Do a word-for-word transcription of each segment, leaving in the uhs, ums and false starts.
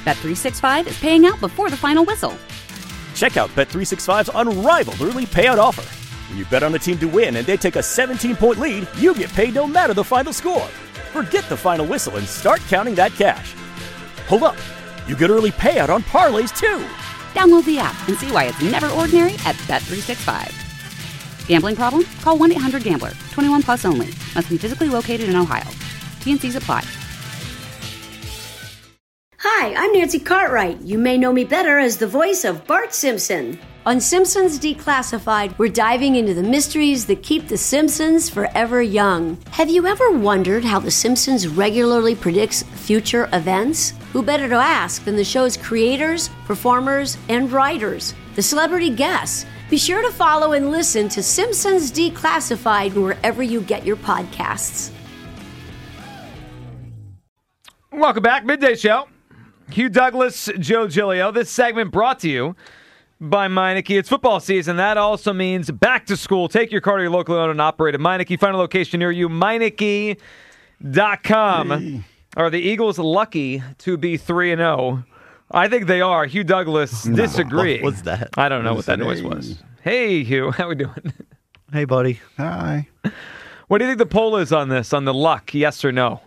Bet three sixty-five is paying out before the final whistle. Check out Bet three sixty-five's unrivaled early payout offer. When you bet on a team to win and they take a seventeen-point lead, you get paid no matter the final score. Forget the final whistle and start counting that cash. Hold up. You get early payout on parlays, too. Download the app and see why it's never ordinary at Bet three sixty-five. Gambling problem? Call one eight hundred gambler. twenty-one plus only. Must be physically located in Ohio. T N Cs apply. Hi, I'm Nancy Cartwright. You may know me better as the voice of Bart Simpson. On Simpsons Declassified, we're diving into the mysteries that keep the Simpsons forever young. Have you ever wondered how The Simpsons regularly predicts future events? Who better to ask than the show's creators, performers, and writers, the celebrity guests? Be sure to follow and listen to Simpsons Declassified wherever you get your podcasts. Welcome back, Midday Show. Hugh Douglas, Joe Giglio. This segment brought to you by Meineke. It's football season. That also means back to school. Take your car to your locally owned and operated Meineke. Find a location near you, Meineke dot com. Hey. Are the Eagles lucky to be three and oh? I think they are. Hugh Douglas disagree. What was that? I don't know what that noise was. Hey, Hugh. How we doing? Hey, buddy. Hi. What do you think the poll is on this, on the luck, yes or no?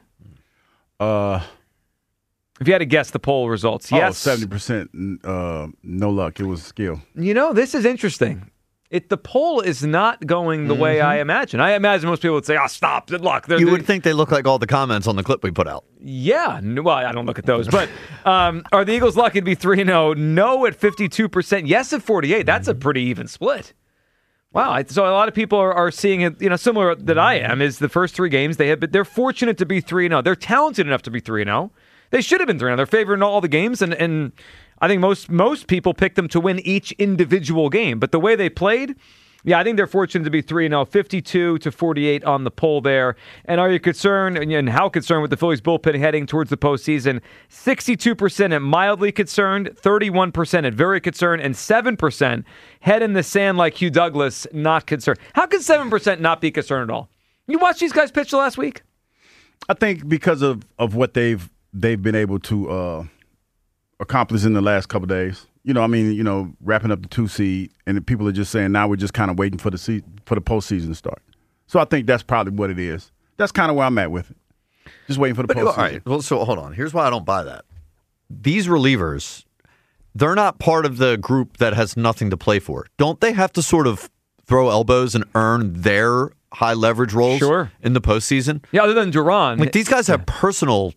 Uh... If you had to guess the poll results, yes. Oh, seventy percent uh, no luck. It was skill. You know, this is interesting. It The poll is not going the mm-hmm. way I imagine. I imagine most people would say, oh, stop, good luck. They're, you they're... would think they look like all the comments on the clip we put out. Yeah. Well, I don't look at those. But um, are the Eagles lucky to be three and oh? No at fifty-two percent. Yes at forty-eight. That's mm-hmm. a pretty even split. Wow. So a lot of people are, are seeing it, you know, similar that I am, is the first three games they have, but they're fortunate to be three and oh. They're talented enough to be three and oh. They should have been three and oh. They're favored in all the games, and, and I think most most people picked them to win each individual game. But the way they played, yeah, I think they're fortunate to be three and oh, fifty-two to forty-eight on the poll there. And are you concerned, and how concerned with the Phillies bullpen heading towards the postseason? sixty-two percent at mildly concerned, thirty-one percent at very concerned, and seven percent head in the sand like Hugh Douglas, not concerned. How can seven percent not be concerned at all? You watched these guys pitch the last week? I think because of, of what they've they've been able to uh, accomplish in the last couple of days. You know, I mean, you know, wrapping up the two seed, and people are just saying now we're just kind of waiting for the se- for the postseason to start. So I think that's probably what it is. That's kind of where I'm at with it. Just waiting for the but, postseason. All right. Well, so hold on. Here's why I don't buy that. These relievers, they're not part of the group that has nothing to play for. Don't they have to sort of throw elbows and earn their high leverage roles sure. in the postseason? Yeah, other than Duran. Like, these guys have personal.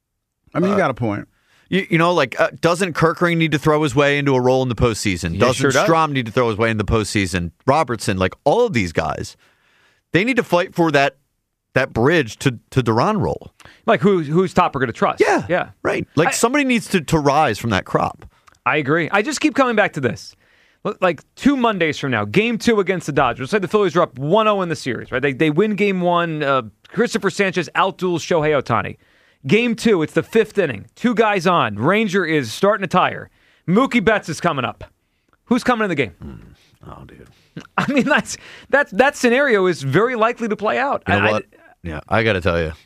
I mean, uh, you got a point. You, you know, like, uh, doesn't Kerkering need to throw his way into a role in the postseason? Yeah, doesn't sure does. Strom need to throw his way in the postseason? Robertson, like, all of these guys, they need to fight for that that bridge to, to Duran role. Like, who who's top we're going to trust. Yeah, yeah, right. Like, I, somebody needs to, to rise from that crop. I agree. I just keep coming back to this. Like, two Mondays from now, game two against the Dodgers. Let's say the Phillies are up one oh in the series, right? They they win game one. Uh, Christopher Sanchez outduels Shohei Ohtani. Game two, it's the fifth inning. Two guys on. Ranger is starting to tire. Mookie Betts is coming up. Who's coming in the game? Mm. Oh, dude. I mean, that's that that scenario is very likely to play out. You know I, what? I, yeah, I got to tell you.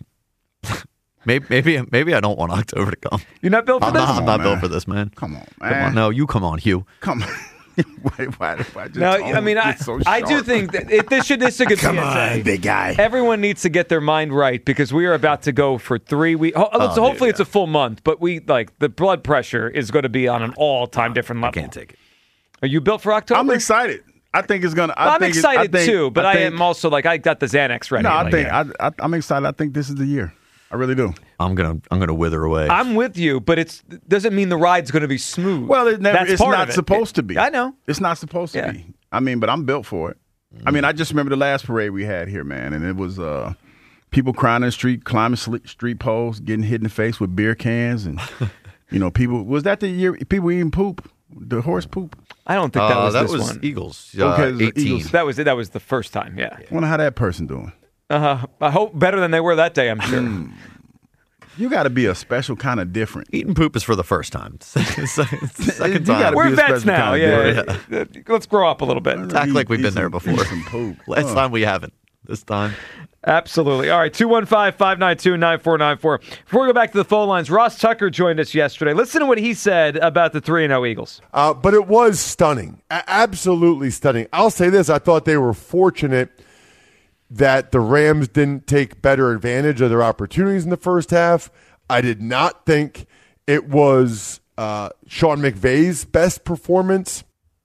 maybe, maybe maybe I don't want October to come. You're not built for I'm this? Not, I'm on, not man. built for this, man. Come on, man. Come on. No, you come on, Hugh. Come on. why, why, why just now, I mean, I, so I do think that it, this should this is a good Come P S A. on, big guy. Everyone needs to get their mind right because we are about to go for three weeks. Ho- oh, so hopefully dude, it's yeah. a full month, but we like the blood pressure is going to be on an all-time different level. I can't take it. Are you built for October? I'm excited. I think it's gonna. I I'm think excited I think, too, but I, I, think, am also like I got the Xanax ready. No, I like, think yeah. I, I, I'm excited. I think this is the year. I really do. I'm gonna I'm gonna wither away. I'm with you, but it doesn't mean the ride's going to be smooth. Well, it never, That's it's part not of it. supposed it, to be. I know. It's not supposed to yeah. be. I mean, but I'm built for it. Mm. I mean, I just remember the last parade we had here, man, and it was uh, people crying in the street, climbing street poles, getting hit in the face with beer cans, and you know, people. Was that the year people eating poop, the horse poop? I don't think that uh, was that this was one. Eagles. Uh, Okay, it was eighteen. Eagles. That was it. That was the first time. Yeah. I wonder how that person doing. Uh, I hope better than they were that day. I'm sure. Mm. You got to be a special kind of different. Eating poop is for the first time. Second You time. gotta We're be a vets special now. kind of Yeah. Let's grow up a little bit. Act like we've Eat been there some- before. eat some poop. Last Uh. time we haven't. This time. Absolutely. All right, two one five, five nine two, nine four nine four. Before we go back to the phone lines, Ross Tucker joined us yesterday. Listen to what he said about the three and oh Eagles. Uh, but it was stunning, A- absolutely stunning. I'll say this. I thought they were fortunate that the Rams didn't take better advantage of their opportunities in the first half. I did not think it was uh, Sean McVay's best performance.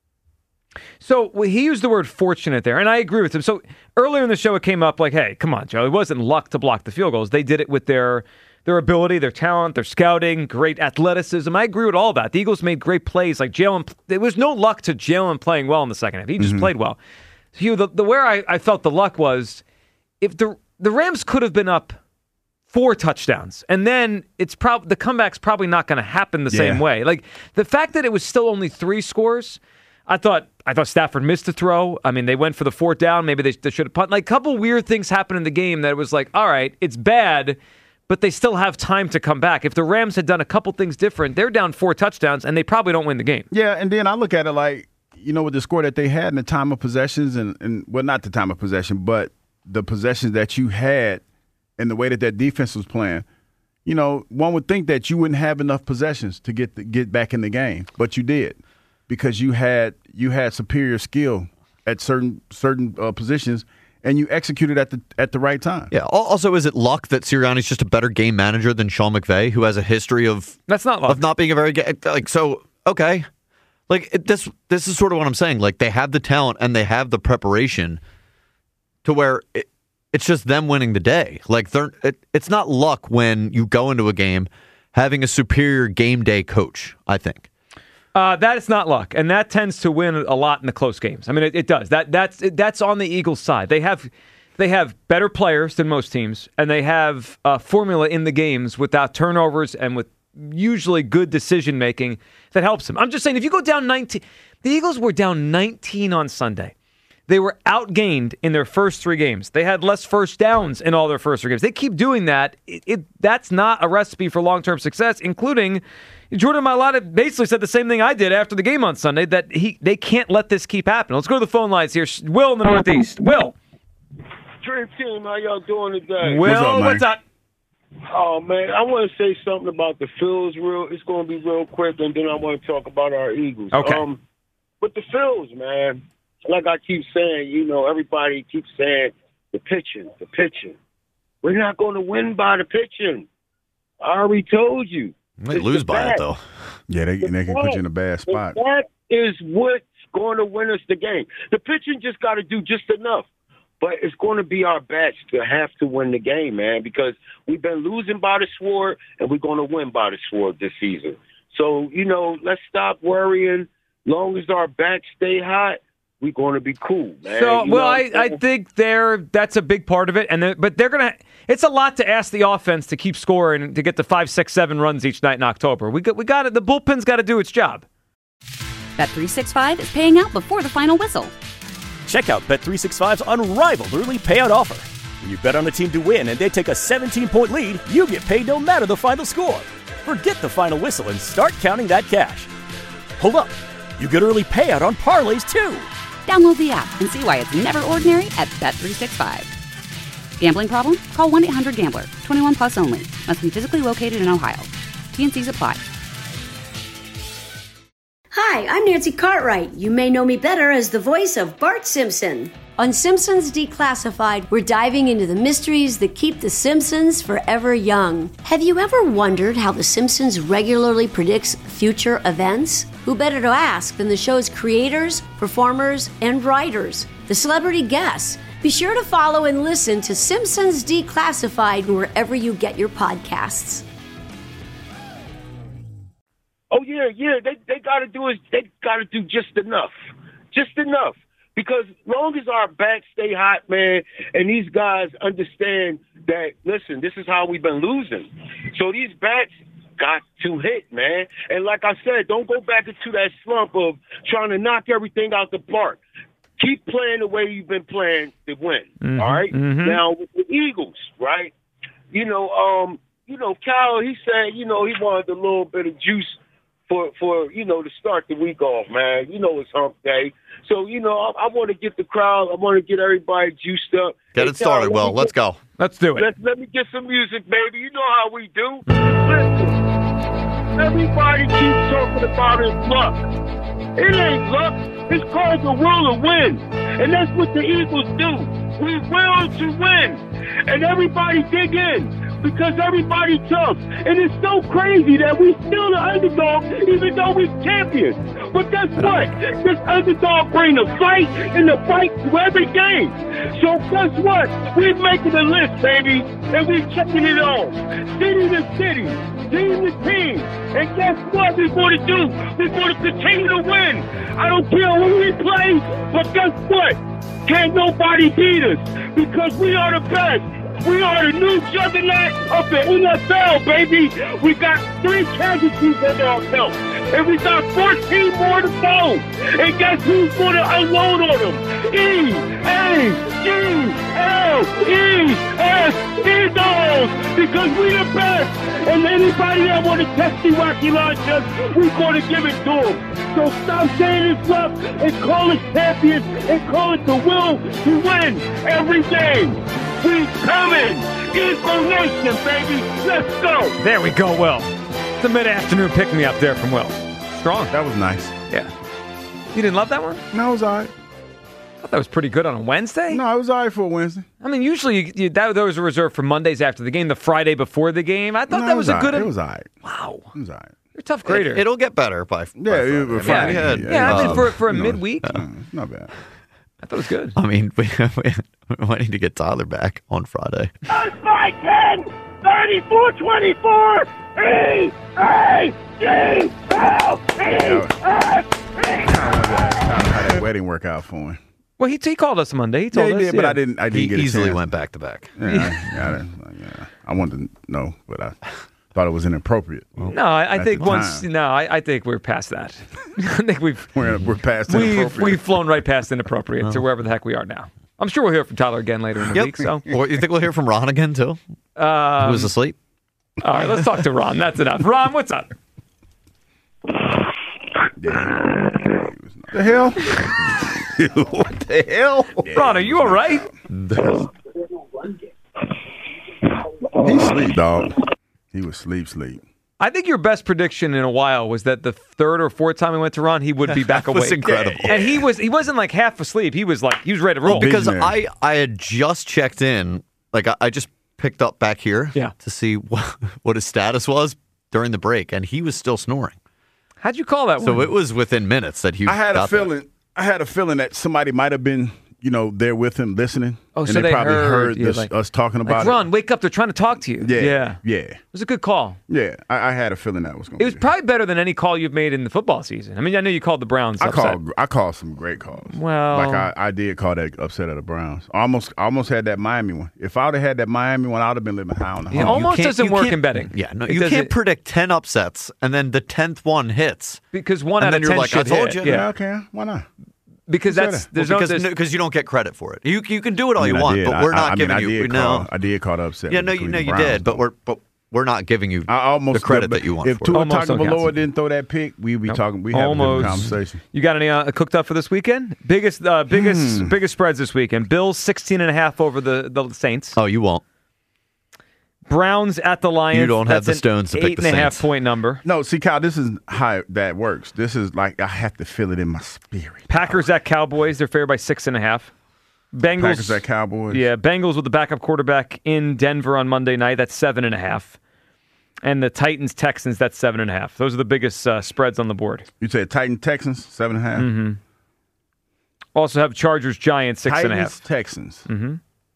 So well, he used the word fortunate there, and I agree with him. So earlier in the show, it came up like, hey, come on, Joe. It wasn't luck to block the field goals. They did it with their their ability, their talent, their scouting, great athleticism. I agree with all that. The Eagles made great plays. Like Jalen, there was no luck to Jalen playing well in the second half. He just mm-hmm. played well. Hugh, the, the where I, I felt the luck was if the the Rams could have been up four touchdowns, and then it's prob- the comeback's probably not going to happen the yeah. same way. Like the fact that it was still only three scores, I thought I thought Stafford missed the throw. I mean, they went for the fourth down. Maybe they, they should have punt. Like a couple weird things happened in the game that it was like, all right, it's bad, but they still have time to come back. If the Rams had done a couple things different, they're down four touchdowns, and they probably don't win the game. Yeah, and then I look at it like, you know, with the score that they had in the time of possessions, and, and well, not the time of possession, but the possessions that you had and the way that that defense was playing, you know, one would think that you wouldn't have enough possessions to get the, get back in the game, but you did because you had you had superior skill at certain certain uh, positions, and you executed at the at the right time. Yeah. Also, is it luck that Sirianni's just a better game manager than Sean McVay, who has a history of that's not luck. of not being a very good like so okay. Like it, this, this is sort of what I'm saying. Like they have the talent and they have the preparation, to where it, it's just them winning the day. Like they're, it, it's not luck when you go into a game having a superior game day coach. I think uh, that is not luck, and that tends to win a lot in the close games. I mean, it, it does. That that's that's on the Eagles' side. They have they have better players than most teams, and they have a formula in the games without turnovers and with usually good decision making that helps them. I'm just saying, if you go down nineteen, the Eagles were down nineteen on Sunday. They were outgained in their first three games. They had less first downs in all their first three games. They keep doing that. It, it that's not a recipe for long-term success, including Jordan Mailata basically said the same thing I did after the game on Sunday, that he they can't let this keep happening. Let's go to the phone lines here. Will in the Northeast. Will. Dream Team, how y'all doing today? Will, what's up, what's up? Oh, man, I want to say something about the Phils. Real, It's going to be real quick, and then I want to talk about our Eagles. Okay. Um, but the Phils, man, like I keep saying, you know, everybody keeps saying the pitching, the pitching. We're not going to win by the pitching. I already told you. They lose by bat. it, though. Yeah, they, the they can bat. put you in a bad spot. That is what's going to win us the game. The pitching just got to do just enough. But it's going to be our bats to have to win the game, man, because we've been losing by the sword, and we're going to win by the sword this season. So, you know, let's stop worrying. Long as our bats stay hot, we're going to be cool, man. So, you well, I, I think they're that's a big part of it, and they're, but they're gonna. It's a lot to ask the offense to keep scoring to get to five, six, seven runs each night in October. We got we got it. The bullpen's got to do its job. Bet three sixty-five is paying out before the final whistle. Check out Bet three sixty-five's unrivaled early payout offer. When you bet on a team to win and they take a seventeen-point lead, you get paid no matter the final score. Forget the final whistle and start counting that cash. Hold up. You get early payout on parlays, too. Download the app and see why it's never ordinary at Bet three sixty-five. Gambling problem? Call one eight hundred gambler. twenty-one plus only. Must be physically located in Ohio. T N Cs apply. Hi, I'm Nancy Cartwright. You may know me better as the voice of Bart Simpson. On Simpsons Declassified, we're diving into the mysteries that keep the Simpsons forever young. Have you ever wondered how the Simpsons regularly predicts future events? Who better to ask than the show's creators, performers, and writers, the celebrity guests? Be sure to follow and listen to Simpsons Declassified wherever you get your podcasts. Oh, yeah, yeah, they they got to do is they got to do just enough. Just enough. Because long as our bats stay hot, man, and these guys understand that, listen, this is how we've been losing. So these bats got to hit, man. And like I said, don't go back into that slump of trying to knock everything out the park. Keep playing the way you've been playing to win, mm-hmm, all right? Mm-hmm. Now, with the Eagles, right, you know, um, you know, Cal, he said, you know, he wanted a little bit of juice for, for you know, to start the week off, man. You know it's hump day. So, you know, I, I want to get the crowd, I want to get everybody juiced up Get it started, Let Will. me Let's get- go. Let's do it. Let, let me get some music, baby. You know how we do. Listen, everybody keeps talking about his luck. It ain't luck. It's called the will to win. And that's what the Eagles do. We will to win. And everybody dig in. Because everybody tough. And it's so crazy that we still the underdog even though we're champions. But guess what? This underdog bring the fight and the fight to every game. So guess what? We're making a list, baby. And we're checking it all. City to city. Team to team. And guess what we're going to do? We're going to continue to win. I don't care who we play. But guess what? Can't nobody beat us. Because we are the best. We are the new juggernaut of the N F L, baby. We got three casualties under our belt. And we got fourteen more to go. And guess who's going to unload on them? E A G L E S, Eagles. Because we the best. And anybody that want to test the wacky launchers, we're going to give it to them. So stop saying it's luck and call us champions and call it the will to win every game. We coming! Eagle Nation, baby! Let's go! There we go, Will. It's a mid-afternoon pick-me-up there from Will. Strong. That was nice. Yeah. You didn't love that one? No, it was all right. I thought that was pretty good on a Wednesday. No, it was all right for a Wednesday. I mean, usually you, you, that those are reserved for Mondays after the game, the Friday before the game. I thought No, that it was, was a good. all right. It was all right. Wow. It was all right. You're a tough grader. It, it'll get better by, by Yeah, Friday. it- I mean, Friday, we had, yeah, yeah, I mean, um, for for a you know, midweek, uh, not bad. I thought it was good. I mean, we, we might need to get Tyler back on Friday. First by ten, thirty-four twenty-four, E A G L E S, How that wedding work out for him? Well, he, he called us Monday. He Yeah, told he us, did, but yeah. I didn't. I didn't He get a easily chance. went back to back. Yeah, I, I, didn't- yeah, I wanted to know, but I thought it was inappropriate. No, I, I At think the once. time. No, I, I think we're past that. I think we've We're, we're past we've inappropriate. we've flown right past inappropriate to wherever the heck we are now. I'm sure we'll hear from Tyler again later in the Yep. week. So, Or you think we'll hear from Ron again, too? um, Who was asleep? all right, let's talk to Ron. That's enough. Ron, what's up? the hell? What the hell? Ron, are you all right? He sleep, dog. He was sleep, sleep. I think your best prediction in a while was that the third or fourth time we went to Ron, he would be back That was awake. incredible. And he was he wasn't like half asleep. He was like he was ready to roll. Because Visionary. I, I had just checked in. Like, I, I just picked up back here Yeah. to see what, what his status was during the break, and he was still snoring. How'd you call that So one? it was within minutes that he I had a got there. feeling. I had a feeling that somebody might have been, you know, there with him listening. Oh, and so they probably heard, heard, yeah, this, like- us talking like, about Ron, wake up! They're trying to talk to you. it. Yeah, yeah. yeah, It was a good call. yeah. I, I had a feeling that was going. It was probably better than any call you've made in the football season. I mean, I know you called the Browns I upset. called. I called some great calls. Well- like I, I did call that upset of the Browns. I almost, I almost had that Miami one. If I would have had that Miami one, I'd have been living high on the Yeah, hog. almost can't- doesn't you work can't- in betting. Yeah, no, It you does can't it- predict ten upsets and then the tenth one hits. because one And out then of you're ten like, I should told hit. you. Yeah, Yeah, okay. Why not? because Who said that's that? there's Well, no because there's, because you don't get credit for it. You you can do it all I mean, you I want, did. but we're I- not I mean, giving I you did no. call, I did call the upset. Yeah, with no, the you no, Cleveland you Browns, did, but we're but we're not giving you I almost the credit that you want If for Tua it. Almost don't Tagovailoa count. didn't throw that pick, we'd be Nope. talking. We have a almost different conversation. You got any uh, cooked up for this weekend? Biggest uh, biggest Hmm. biggest spreads this weekend. Bills sixteen and a half over the the Saints. Oh, you won't. Browns at the Lions. You don't have That's the an stones to pick eight the and a half Saints. point number. No, see, Kyle, this is how that works. This is like I have to feel it in my spirit. Packers at Cowboys. They're favored by six and a half. Bengals Packers at Cowboys. Yeah, Bengals with the backup quarterback in Denver on Monday night. That's seven and a half. And the Titans Texans. That's seven and a half. Those are the biggest uh, spreads on the board. You said Titan Texans seven and a half. Mm-hmm. Also have Chargers Giants six Titans and a half. Texans. Mm-hmm.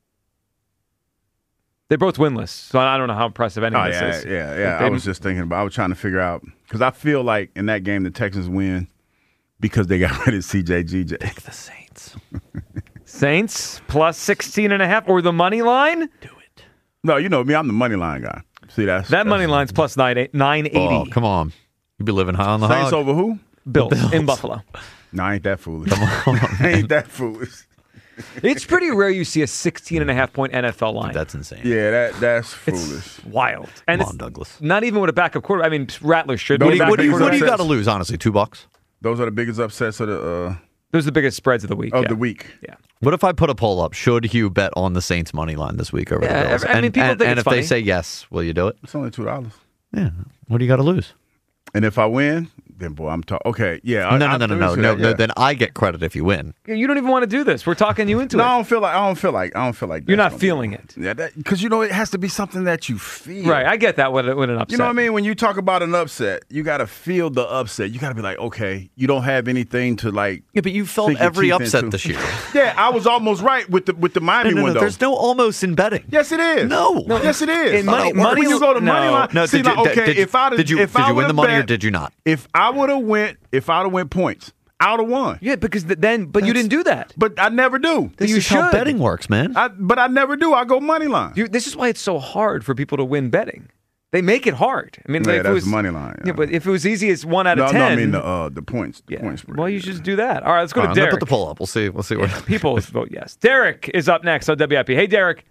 They're both winless, so I don't know how impressive any Oh of this yeah, is. yeah, yeah. They- I was just thinking about. I was trying to figure out because I feel like in that game the Texans win because they got rid of C J G J. Pick the Saints. Saints plus sixteen and a half or the money line. Do it. No, you know me. I'm the money line guy. See that's That that's, money line's plus nine eighty. Oh, come on. You be living high on the Saints hog. over who? Bills, Bills. in Buffalo. No, I ain't that foolish. I ain't that foolish. It's pretty rare you see a sixteen and a half point N F L line. That's insane. Yeah, that that's It's foolish. wild. And Come it's on, Douglas. not even with a backup quarterback. I mean, Rattler should What be do a you- What backup do you, what do quarterback. you got to lose, honestly? Two bucks? Those are the biggest upsets of the uh, Those are the biggest spreads of the week. Of yeah. the week. Yeah. What if I put a poll up? Should Hugh bet on the Saints money line this week over Yeah, the Bills? I mean, and people and, think and it's if they funny. say yes, will you do it? It's only two dollars. Yeah. What do you got to lose? And if I win, then boy, I'm talking. Okay, yeah. I, No, no, I, no, no, let me no, say no, that, no. yeah. Then I get credit if you win. You don't even want to do this. We're talking you into No, it. I don't feel like I don't feel like I don't feel like You're that's not gonna be- feeling it. Yeah, because you know it has to be something that you feel. Right, I get that when, when an upset. You know what I mean? When you talk about an upset, you got to feel the upset. You got to be like, okay, you don't have anything to like. Yeah, but you felt sink your every teeth upset into. this year. Yeah, I was almost right with the with the Miami No, no, one no. though. There's no almost in betting. Yes, it is. No. No. Yes, it is. In money- Oh, no, money- when you go to no. money line, No, see, did like, you, okay, did, if I did you if did I you win the would've money or bet- did you not? If I would have went, if I'd have went points, I would have won. Yeah, because th- then, but you That's- didn't do that. But I never do. This you is how should. betting works, man. I, but I never do. I go money line. You, this is why it's so hard for people to win betting. They make it hard. I mean, Yeah, like, if that's it was, money line, Yeah. yeah. but if it was easy as one out no, of no, ten, I mean the uh, the points. The yeah. points spread. Well, you should just do that. All right, let's go All to right, I'm gonna Derek. put the poll up. We'll see. We'll see what. People vote yes. Derek is up next on W I P. Hey, Derek.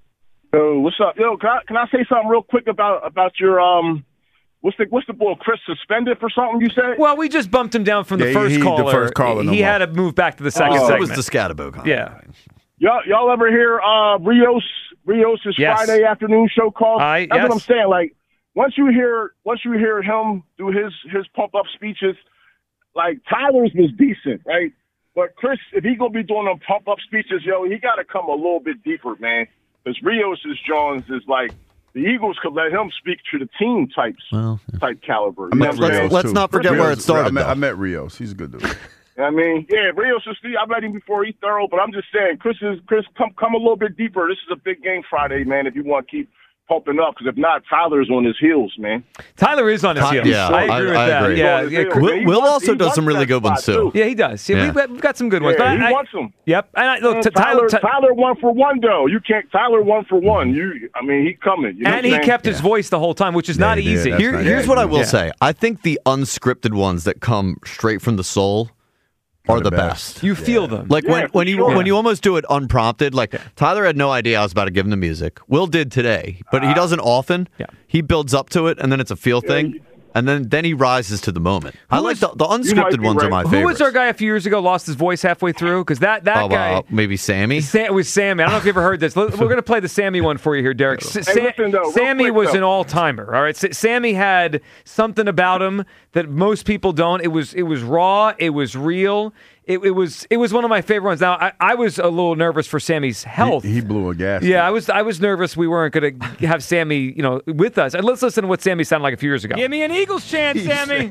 Yo, what's up? Yo, can I, can I say something real quick about about your um, what's the what's the boy Chris suspended for something you said? Well, we just bumped him down from the Yeah, first he- the caller. first caller no he more. had to move back to the second Oh, That segment. was the Scatabo comment. Yeah. Y'all y'all ever hear uh Rios Rios' Yes. Friday afternoon show called? I- That's yes. what I'm saying. Like once you hear once you hear him do his his pump up speeches, like Tyler's was decent, right? But Chris, if he gonna be doing them pump up speeches, yo, he got to come a little bit deeper, man. Because Rios' Jones is like the Eagles could let him speak to the team types Well, type caliber. You I know met what I'm let's- saying? Rios, let's too. not forget where it Rios- started, I met, though. I met Rios. He's a good dude. I mean, yeah, Rios is. I met him before. He's thorough, but I'm just saying, Chris is Chris. Come come a little bit deeper. This is a big game Friday, man. If you want to keep pumping up, because if not, Tyler's on his heels, man. Tyler is on his Ty- heels. yeah, I agree I- with I that. agree. Yeah, He's on yeah, his Chris- heels. Will- He Will wants- also he does wants some really that good ones, spot, too. yeah, he does. Yeah, Yeah. We've, got, we've got some good ones. Yeah, but he I, wants them. Yep. And I, look, Man, t- Tyler, Tyler, Ty- Tyler one for one though. You can't. Tyler one for one. You. I mean, he coming. You know and what he I'm saying? kept his voice the whole time, which is Yeah, not he did. easy. That's Here, nice. here's what I will Yeah. say. I think the unscripted ones that come straight from the soul are the best. You feel them. Like Yeah, when, for when you sure. when you almost do it unprompted. Like Tyler had no idea I was about to give him the music. Will did today, but he doesn't often. Yeah. He builds up to it, and then it's a feel thing, and then then he rises to the moment. I like was- the, the might unscripted be ones are right. my Who favorite. was our guy a few years ago? Lost his voice halfway through because that that Oh, guy. uh, maybe Sammy. Sa- it was Sammy. I don't know if you ever heard this. Let- We're going to play the Sammy one for you here, Derek. S- Sa- listen, though, real Sammy quick, was though. an all-timer. All right, S- Sammy had something about him that most people don't. It was it was raw. It was real. It, it was it was one of my favorite ones. Now I, I was a little nervous for Sammy's health. He, he blew a gas. yeah, I was I was nervous we weren't going to have Sammy, you know, with us. And let's listen to what Sammy sounded like a few years ago. Give me an Eagles chant, Sammy.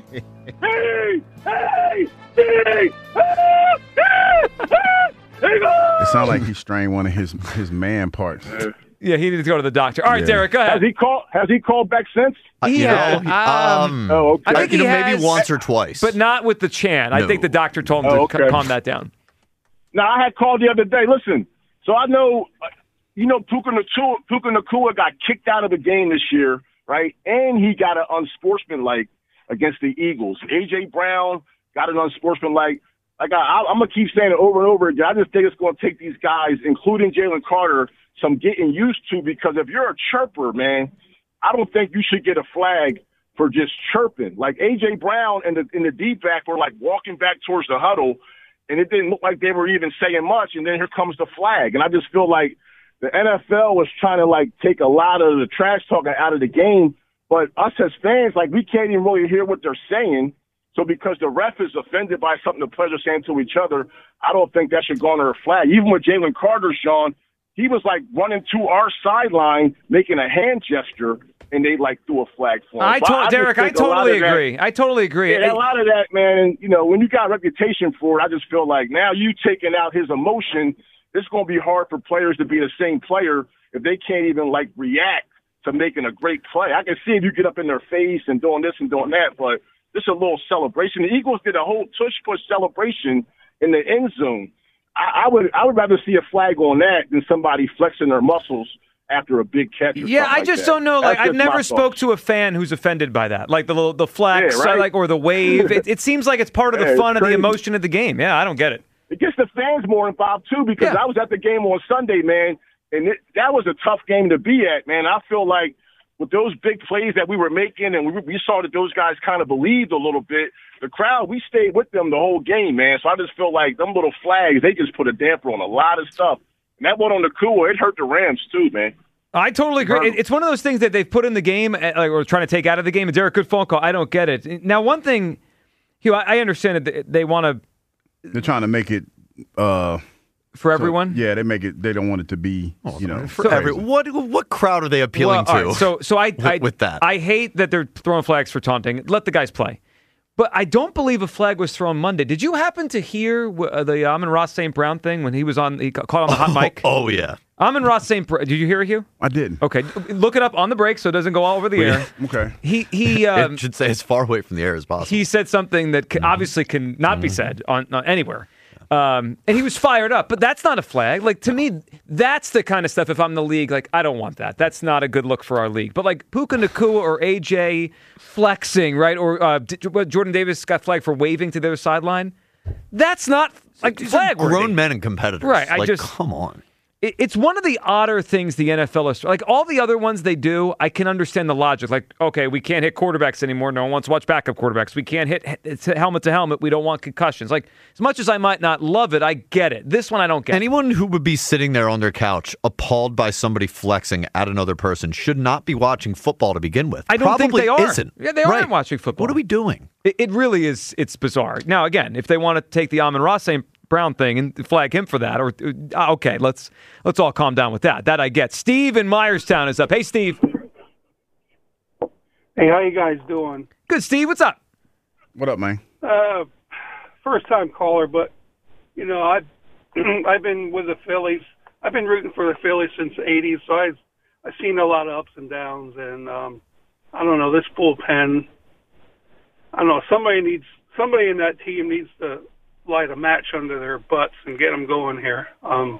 Hey, hey, hey, ah, ah, ah, Eagles! It sounded like he strained one of his his man parts. Yeah, he needed to go to the doctor. All right, Yeah. Derek, go Has ahead. he called? Has he called back since? Uh, He you had, know, um, um, Oh, okay. I think you he know, maybe has- once or twice, But not with the chant. I No. think the doctor told him to Oh, c- okay. calm that down. Now, I had called the other day. Listen, so I know, uh, you know, Puka Nacua, Puka Nacua got kicked out of the game this year, right? And he got an unsportsmanlike against the Eagles. A J. Brown got an unsportsmanlike. Like I, I, I'm gonna keep saying it over and over again. I just think it's going to take these guys, including Jalen Carter, some getting used to. Because if you're a chirper, man, I don't think you should get a flag for just chirping. Like A J. Brown and the in the deep back were like walking back towards the huddle. And it didn't look like they were even saying much. And then here comes the flag. And I just feel like the N F L was trying to, like, take a lot of the trash talking out of the game. But us as fans, like, we can't even really hear what they're saying. So because the ref is offended by something the players are saying to each other, I don't think that should go under a flag. Even with Jalen Carter, Sean, he was, like, running to our sideline, making a hand gesture, and they, like, threw a flag for him. I So told just Derek, I think a lot totally of that- agree. I totally agree. yeah, a lot of that, man. And, you know, when you got a reputation for it, I just feel like now you taking out his emotion, it's going to be hard for players to be the same player if they can't even, like, react to making a great play. I can see if you get up in their face and doing this and doing that, but this is a little celebration. The Eagles did a whole tush-push celebration in the end zone. I, I would I would rather see a flag on that than somebody flexing their muscles after a big catch. Or Yeah, something I like just that. don't know. Like, That's I've just my never thoughts. spoke to a fan who's offended by that. Like the the flex, Yeah, right? like or the wave. It, it seems like it's part of the Yeah, it's fun of the crazy. emotion of the game. Yeah, I don't get it. It gets the fans more involved, too, because Yeah. I was at the game on Sunday, man, and it, that was a tough game to be at, man. I feel like with those big plays that we were making, and we, we saw that those guys kind of believed a little bit, the crowd, we stayed with them the whole game, man. So I just feel like them little flags, they just put a damper on a lot of stuff. And that one on the Nakua, it hurt the Rams too, man. I totally agree. It's one of those things that they've put in the game, like, or trying to take out of the game. And Derek, good phone call. I don't get it. Now, one thing, Hugh, I understand that they want to. They're trying to make it uh, for so, everyone. Yeah, they make it. They don't want it to be, oh, you know, for crazy. every. What what crowd are they appealing well, to? Right, so so I, with, I with that, I hate that they're throwing flags for taunting. Let the guys play. But I don't believe a flag was thrown Monday. Did you happen to hear uh, the Amon-Ra Saint Brown thing when he was on? He caught on the hot oh, mic. Oh yeah, Amon-Ra Saint Brown. Did you hear it, Hugh? I didn't. Okay, look it up on the break so it doesn't go all over the air. Okay. He he. Um, it should stay as far away from the air as possible. He said something that mm-hmm. obviously can not mm-hmm. be said on, on anywhere. Um, and he was fired up, but that's not a flag. Like, to me, that's the kind of stuff, if I'm the league, like, I don't want that. That's not a good look for our league. But, like, Puka Nakua or A J flexing, right? Or uh, Jordan Davis got flagged for waving to their sideline. That's not, like, flag worthy. Grown men and competitors. Right. I like, just, come on. It, it's one of the odder things the N F L is. Like, all the other ones they do, I can understand the logic. Like, okay, we can't hit quarterbacks anymore. No one wants to watch backup quarterbacks. We can't hit it's helmet to helmet. We don't want concussions. Like, as much as I might not love it, I get it. This one I don't get. Anyone who would be sitting there on their couch appalled by somebody flexing at another person should not be watching football to begin with. I don't Probably think they are. Isn't. Yeah, they right. aren't watching football. What are we doing? It, it really is. It's bizarre. Now, again, if they want to take the Amon-Ra Saint Brown thing and flag him for that, or uh, okay, let's let's all calm down with that. That I get. Steve in Myerstown is up. Hey, Steve. Hey, how you guys doing? Good, Steve. What's up? What up, man? Uh, first time caller, but you know, I've I've been with the Phillies. I've been rooting for the Phillies since the eighties, so I've I've seen a lot of ups and downs, and um, I don't know, this bullpen. I don't know. Somebody needs somebody in that team needs to light a match under their butts and get them going here. Um,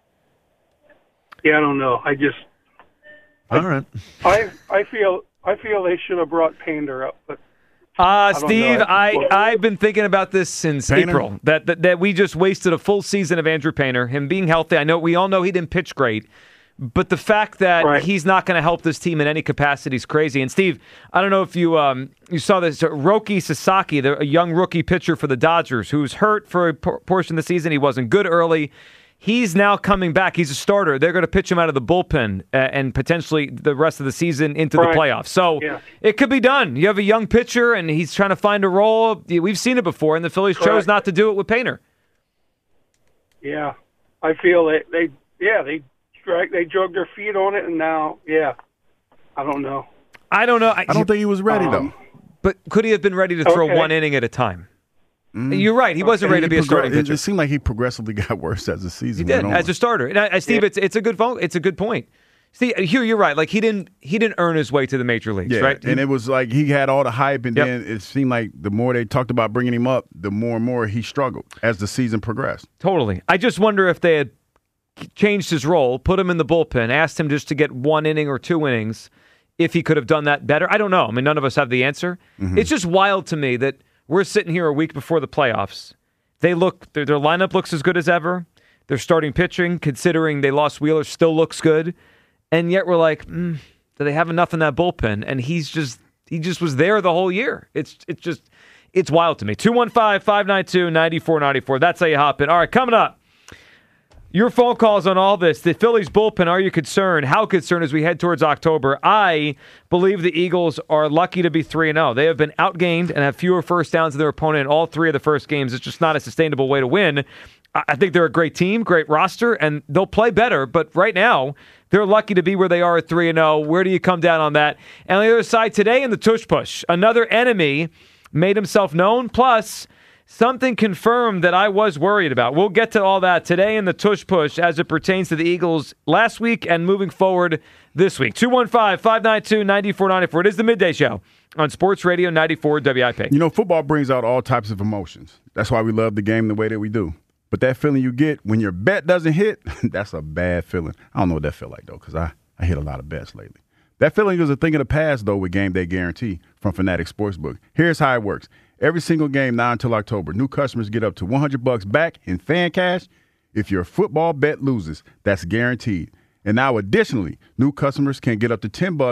yeah, I don't know. I just, all right. I I feel I feel they should have brought Painter up, but. Uh, Steve, I, I've been thinking about this since Painter? April, that, that that we just wasted a full season of Andrew Painter, him being healthy. I know we all know he didn't pitch great, but the fact that right. he's not going to help this team in any capacity is crazy. And Steve, I don't know if you um, you saw this, uh, Roki Sasaki, the, a young rookie pitcher for the Dodgers, who was hurt for a por- portion of the season. He wasn't good early. He's now coming back. He's a starter. They're going to pitch him out of the bullpen uh, and potentially the rest of the season into right. the playoffs. So yeah. it could be done. You have a young pitcher, and he's trying to find a role. We've seen it before, and the Phillies Correct. chose not to do it with Painter. Yeah, I feel they, they yeah, they drag, they drug their feet on it, and now, yeah, I don't know. I don't know. I, I don't think he was ready, um, though. But could he have been ready to throw okay. one inning at a time? Mm. You're right. He wasn't ready to be a starting progr- pitcher. It, it seemed like he progressively got worse as the season He did went on. as a starter. And I, I, Steve, Yeah. it's it's a good phone, it's a good point. See, Hugh, you're right. Like he didn't he didn't earn his way to the major leagues, Yeah, right? and it was like he had all the hype, and Yep. then it seemed like the more they talked about bringing him up, the more and more he struggled as the season progressed. Totally. I just wonder if they had changed his role, put him in the bullpen, asked him just to get one inning or two innings, if he could have done that better. I don't know. I mean, none of us have the answer. Mm-hmm. It's just wild to me that we're sitting here a week before the playoffs. They look their, their lineup looks as good as ever. Their starting pitching, considering they lost Wheeler, still looks good. And yet we're like, mm, do they have enough in that bullpen? And he's just he just was there the whole year. It's it's just it's wild to me. two one five, five nine two, nine four nine four. That's how you hop in. All right, coming up. Your phone calls on all this. The Phillies bullpen, are you concerned? How concerned as we head towards October? I believe the Eagles are lucky to be three and oh. They have been outgained and have fewer first downs than their opponent in all three of the first games. It's just not a sustainable way to win. I think they're a great team, great roster, and they'll play better. But right now, they're lucky to be where they are at three and oh. Where do you come down on that? And on the other side, today in the tush push, another enemy made himself known, plus something confirmed that I was worried about. We'll get to all that today in the tush push as it pertains to the Eagles last week and moving forward this week. two one five, five nine two, nine four nine four. It is the Midday Show on Sports Radio ninety-four W I P. You know, football brings out all types of emotions. That's why we love the game the way that we do. But that feeling you get when your bet doesn't hit, that's a bad feeling. I don't know what that feel like, though, because I, I hit a lot of bets lately. That feeling is a thing of the past, though, with Game Day Guarantee from Fanatics Sportsbook. Here's how it works. Every single game now until October, new customers get up to one hundred bucks back in fan cash if your football bet loses. That's guaranteed. And now, additionally, new customers can get up to ten bucks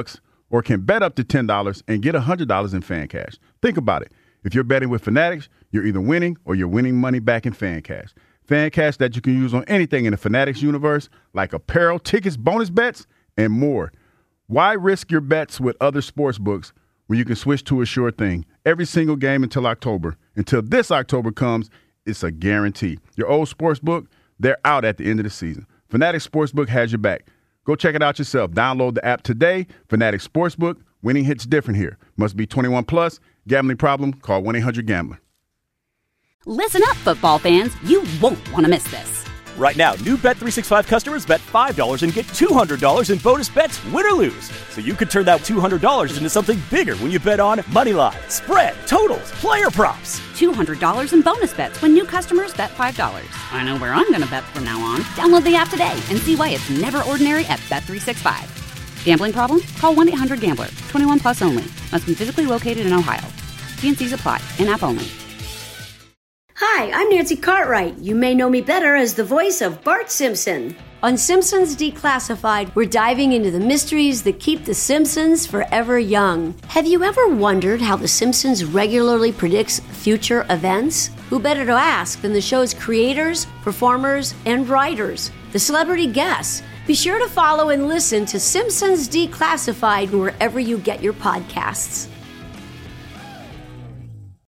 or can bet up to ten dollars and get one hundred dollars in fan cash. Think about it. If you're betting with Fanatics, you're either winning or you're winning money back in fan cash. Fan cash that you can use on anything in the Fanatics universe, like apparel, tickets, bonus bets, and more. Why risk your bets with other sports books when you can switch to a sure thing? Every single game until October. Until this October comes, it's a guarantee. Your old sports book, they're out at the end of the season. Fanatics Sportsbook has your back. Go check it out yourself. Download the app today. Fanatics Sportsbook. Winning hits different here. Must be twenty-one plus. Gambling problem? Call one eight hundred gambler. Listen up, football fans. You won't want to miss this. Right now, new Bet three sixty-five customers bet five dollars and get two hundred dollars in bonus bets, win or lose. So you could turn that two hundred dollars into something bigger when you bet on money line, spread, totals, player props. two hundred dollars in bonus bets when new customers bet five dollars. I know where I'm going to bet from now on. Download the app today and see why it's never ordinary at Bet three sixty-five. Gambling problem? Call one eight hundred gambler. twenty-one plus only. Must be physically located in Ohio. T and C's apply. In-app only. Hi, I'm Nancy Cartwright. You may know me better as the voice of Bart Simpson. On Simpsons Declassified, we're diving into the mysteries that keep the Simpsons forever young. Have you ever wondered how The Simpsons regularly predicts future events? Who better to ask than the show's creators, performers, and writers, the celebrity guests? Be sure to follow and listen to Simpsons Declassified wherever you get your podcasts.